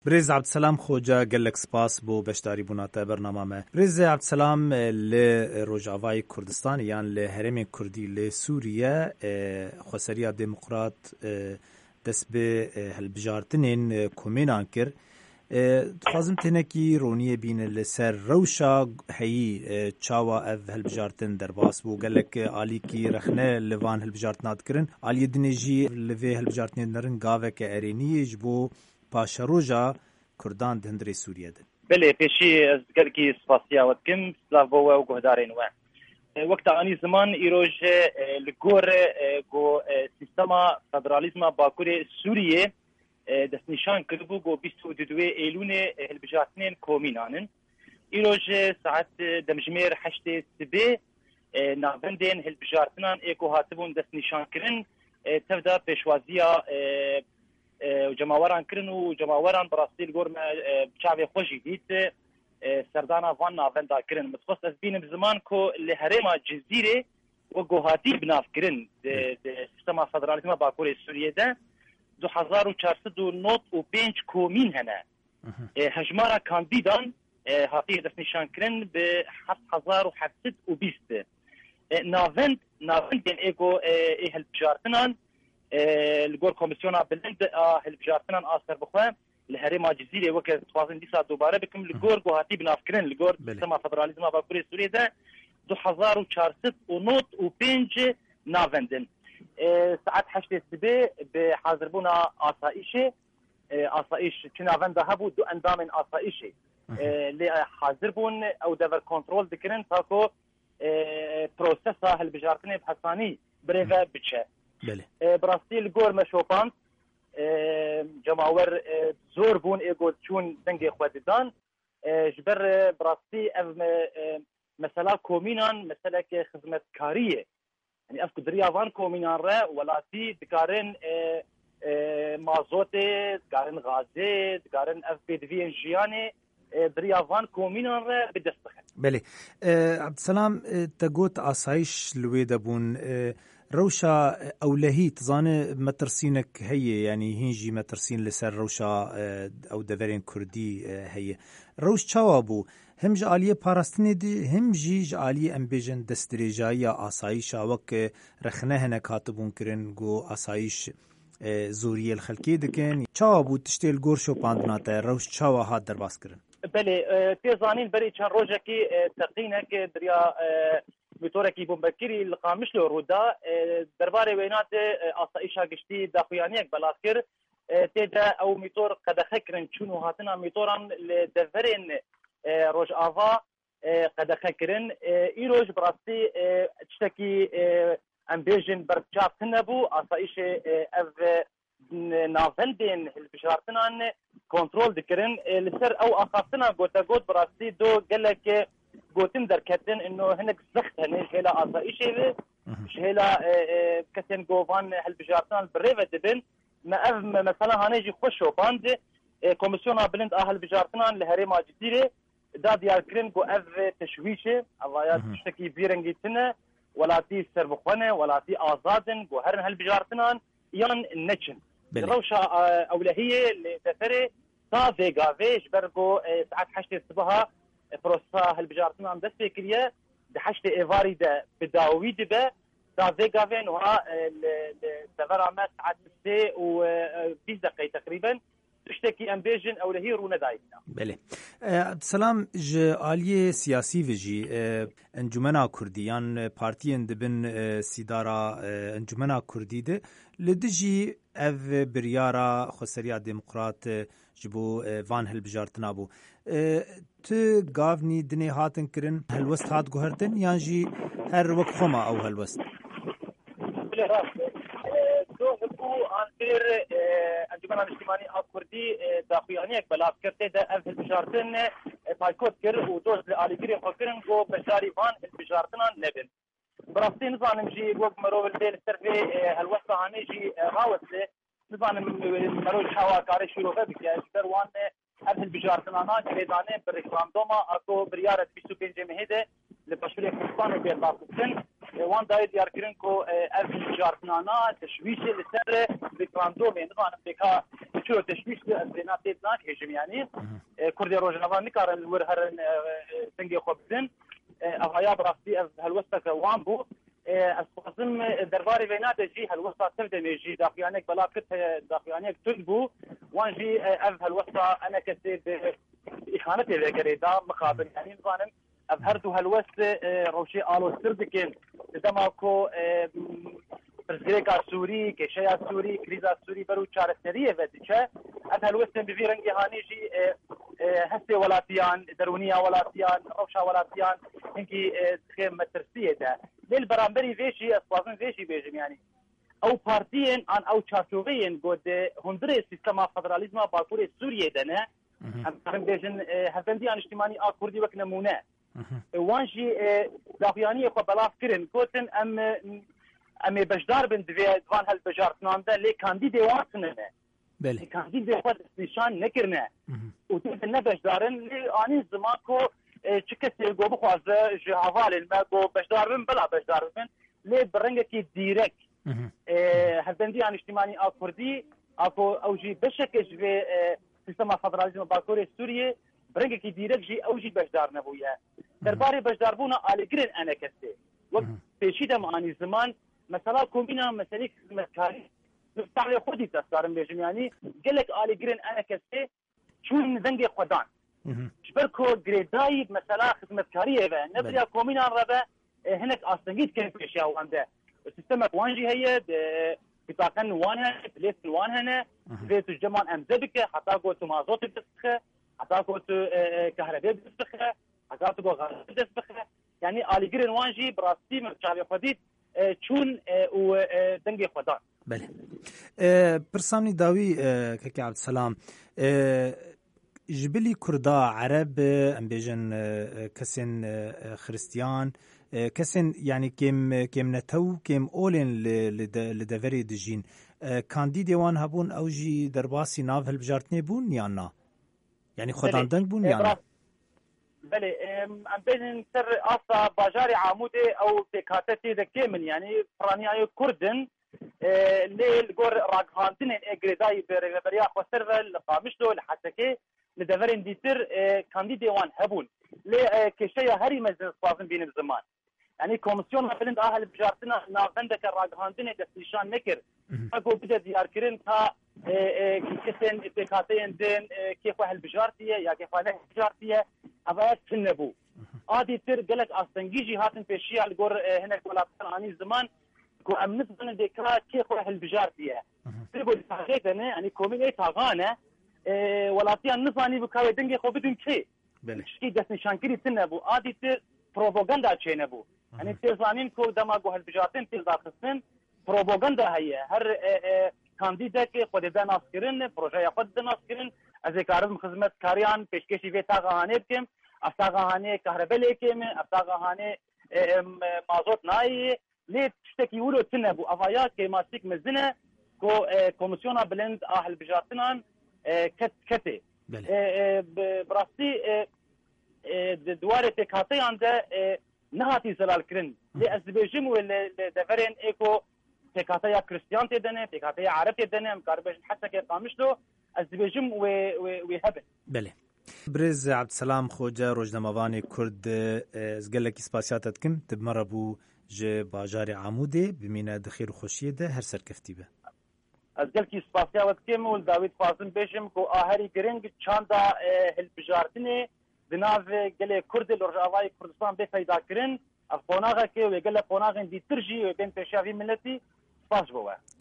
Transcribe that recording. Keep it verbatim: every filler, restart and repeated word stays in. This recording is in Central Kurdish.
برێز عەبدسەلام خۆجا gelek spas بۆ beşdarî bûna te bernama me. Birêz عەبدسەلام li Rojavayê Kurdistanê yan li Herêmê Kurdî li Sûriye Xweseriya Demokrat dest bi hilbijartinên komênan kir. Dixwazim tenekî roniyê bîne li ser rewşa heyî çawa ev hilbijartin derbas bû gelek alîkî rexne li van hilbijartina dikirin. Aliyê dinê jî li vê hilbijartinê nerin gaveke erêniyê ji bo paşeroja Kurdan di hundirê Sûriyê de. Belê pêşî ez gelekî spasiya we dikim silav bo we û guhdarên we. Wekta anî ziman îroj li gor got sîstema federalîzma Bakurê Sûriyê destnîşan kiribû got bîst û duwê Eylûnê hilbijartinên komînan in. Îroj saet demjimêr heştê sibê navendên hilbijartinan ê ku hatibûn destnîşankirin tevda pêşwaziya cemaweran kirin û cemaweran bi rastî li gor me çavê xwe jî dît serdana van navenda kirin. Mitxwast ez bînim ziman ku li herêma Cizîrê we gohatî binavkirin di sîstema federalîzma Bakurê Sûriyê de du hezar û çar sed û nod û pênc komîn hene. Hejmara kandîdan hatiye destnîşankirin bi heft hezar û heft sed û bîst. Navend navendên ê got ê hilbijartinan li gor komisyona bilind a hilbijartinan a serbixwe li herêma Cizîrê weke dixwazin dîsa dobare bikim li gor gohatî binavkirin li gor sîstema federalîzma Bakurê Sûriyê de du hezar û çar sed û nod û pênc navendin. Saet heştê sibê bi hazîrbûna asayîşê asayîş çi navenda hebû du endamên asayîşê lê hazîr bûn ew dever kontrol dikirin ta ku prosesa hilbijartinê bi hesanî birêve biçe. Bi rastî li gor me şopand cemawer zor bûn ê got çûn dengê xwe didan ji ber bi rastî ev mesela komînan meseleke xizmetkarî ye. Yani ev ku diriya van komînan re welatî dikarin mazotê, dikarin gazê, dikarin ev pêdiviyên jiyanê diriya van komînan re bi dest bixin. Belê. عەبدسەلام te got asayîş li wê de bûn. Rewşa ewlehî tizane metirsînek heye yanî hîn jî metirsîn li ser rewşa ew deverên Kurdî heye. Rewş çawa bû? Hem ji aliyê parastinê de hem jî ji aliyê em bêjin destdirêjayiya asayîşa wek rexne hinek hatibûn kirin got asayîş zoriyê li xelkê dikin. Çawa bû tiştê li gor şopandina te rewş çawa hat derbas kirin? Belê pê zanîn berê çend rojekî teqînek diriya motorekî bombekirî li Qamişlo Rûda derbarê wênatê asayîşa giştî daxuyaniyek belav kir tê de ew mîtor qedexe kirin çûn û hatina mîtoran li deverên Rojava qedexe kirin. Îroj bi rastî tiştekî em bêjin berçav nebû asayîşê ev navendên hilbijartinan kontrol dikirin li ser ew axaftina gotegot bi rastî do gelek gotin derketin ino hinek zext hene ji hêla asayîşê ve ji hêla kesên govan hilbijartinan bi rêve dibin me ev mesela hanê jî xwe şopand komisyona bilind a hilbijartinan li herêma Cizîrê da diyarkirin ku ev teşwîşê evaya tiştekî bîrengî tune welatî serbixwe welatî azadin ku herin hilbijartinan yan neçin. Rewşa ewlehiyê li deferê ta vêgavê ji ber ku saet heştê sibaha prosesa hilbijartinan dest pê kiriye di heştê êvarî de bi dawî dibe ta vêgavê niha devera me saet sê û bîst deqeyê teqrîben tiştekî em bêjin ewlehî rûne dayîne. Belê. عەبدسەلام ji aliyê siyasî ve jî Encûmena Kurdî yan partiyên dibin sîdara Encûmena Kurdî de li dijî ev biryara Xweseriya Demokrat ji bo van hilbijartina bû. Tu gavnî dinê hatin kirin helwest hat guhertin yan jî her wek xwe ew helwest? Bilê rast do hibû an pêr Encûmena Niştimanî a Kurdî daxuyaniyek belav kir tê de ev hilbijartin paykot kir û dost li alîgirê xwe kirin got beşdarî van hilbijartinan nebin. Bi rastî nizanim jî wek merov li dê li ser vê helwesta hanê jî rawestê nizanim merov çawa karê şîrove bike ji ber wan ev hilbijartinana girêdanê bi referanduma a ku biryara bîst û pêncê mehê de li Başûrê Kurdistanê bêrlaf bikin wan dayê diyarkirin ku ev hilbijartinana teşwîşê li ser referandumê nizanim pêka مشكل وتشويش بينات ناك هجم يعني كردي روجنافا نكارن ور هرن تنجي خبزن أغايا براستي هالوسط وامبو أسقاسم درباري بينات جي هالوسط تبدأ ميجي داخيانك بلا كت داخيانك تنبو وانجي أف هالوسط أنا كتب إخانتي ذكريدا مخابن يعني نظام أظهرتوا هالوسط روشي آلو سردكين دماكو برزيكا سوري كشيا سوري كريزا سوري برو چارەسەریە ودیچە ئەم هەلوەستن ببی ڕەنگی هانیژی هەستێ وڵاتیان دەرونیا وڵاتیان ڕەوشا وڵاتیان هەنگی خێ مەترسیەدا لێل بەرامبەری vێژی ئەسوازن vێژی بێژم یانی ئەو پارتیên an ئەو چارچۆڤەیên گۆ هەندرێ سیستەما فەدرالیزما باکوورێ سووریێ دەنە ئەم بێژن هەڤەندیان نیشتیمانی ئا کوردی وەک نمونە وانجی داخویانیە خۆ بەڵاف کردن گوتن ئەم ئەمێ بەشدار بن دوێ دوان هەلبژاردناندا لێ کاندیدێ واسننە کاندیدێ خۆ نیشان نەکردنە و نە بەشدارن لێ ئانی زمان کۆ چ کەسێ گۆ بخوازە ji هەڤالên me گۆ بەشدار بن بەلا بەشدار بن لێ بڕەنگێکی دیرەک هەلبەندیان نیشتیمانی ئا کوردی ئاکۆ ئەو ژی بەشێکە ji vê سیستەما فەدرالیزما باکوورê Sûriyê برنگێکی دیرەک ژی ئەو ژی بەشدار نەبوویە دەربارەی بەشداربوونا ئالێگرن ئەنە کەسێ وەک پێشی دەمانی زمان مثلا کومبینا مسئله خدمتکاری تعالی خودی دستارم بێژم یعنی gelek ئالێگرن ئەنە کەسێ چون دەنگێ خودان جبر کۆ گرێدایی مثلا خدمتکاریەوە نەبریا کۆمینان ڕەبە هەنێک ئاستەنگیت کرد پێشیا واندا سیستەمێک وانجی هەیە بتاقەن وان هەنە پلێتن وان هەنە بێت جەمان ئەمزە بکە حتا گۆتو مازۆت دەست بخە حتا گۆتو کەهرەبێ دەست بخە حتا گۆ غاز دەست بخە یعنی ئالێگرن وانجی بڕاستی مەچاوی خودیت چون و دنگی خودان بله پرسانی داوی که عبدالسلام جبلی کردا عرب ام بیجن کسین خریستیان کسین یعنی کم کم نتو کم اولن لدوری دجین کاندیدی وان هبون اوجی درباسی ناو هلبجارتنی بون یا نه یعنی خودان دنگ بون یا نه بله ام بين سر اصلا باجاري عمودي او تكاتتي ذكي من يعني فرانياي كردن ليل غور راغاندين اجريداي بريا خسرفل قامشلو لحتى لدفرين ديتر كانديدي وان هبون لي كشيء هري مجلس صافن بين الزمان يعني كوميسيون بلند اهل بجارتنا نافندك راغاندين دستيشان نكر اكو بدا ديار كرين تا كسن تكاتين دين كيف واحد بجارتيه يا كيف واحد بجارتيه أبغى تنبو عادي تر قالك أستنجيجي هاتن في الشيء على جور هناك ولا عن زمان كو أمنت من الذكرى كيف واحد البجار فيها تقول تعرف أنا يعني كومين إيه تاغانا ولا تيا نصاني بكاوي دنجي خو بدون شيء شيء جس نشانكري تنبو عادي تر بروباغندا تشينبو يعني تزانين كو دماغو هالبجارتين تلقى خصن بروباغندا هي هر كانديدا كي خود ده ناسكرين بروجه خود ده ناسكرين از کارم خدمت کاریان پیشکشی به تاغهانه بکم از تاغهانه کهرباء لیکم از تاغهانه مازوت نایی لیت تشتکی ولو تنبو افایات که ماسیک مزنه کو کمیسیونا بلند اهل بجاتنان کت کته براستی دواره تکاتی عنده نهاتی زلال کرن لی از بیجم و دفرین ایکو تکاتی کریستیان تدنه تکاتی عرب تدنه مکاربش حتی که قامشلو از بیجم و و هبن بله برز عبدالسلام خوجه روزنامه‌وان کرد از گلکی سپاسیاتت کم تبمر بو ج باجار عموده بمینه دخیر خوشیه ده هر سرکفتی به از گلکی سپاسیات کم ول داوید فاضل بشم کو آهری گرنگ چاندا هل بجارتنه بناو گله کرد لورجاوای کردستان به پیدا کرن افوناغه که و گله فوناغن دی ترجی و بین پیشاوی ملتی سپاس بوه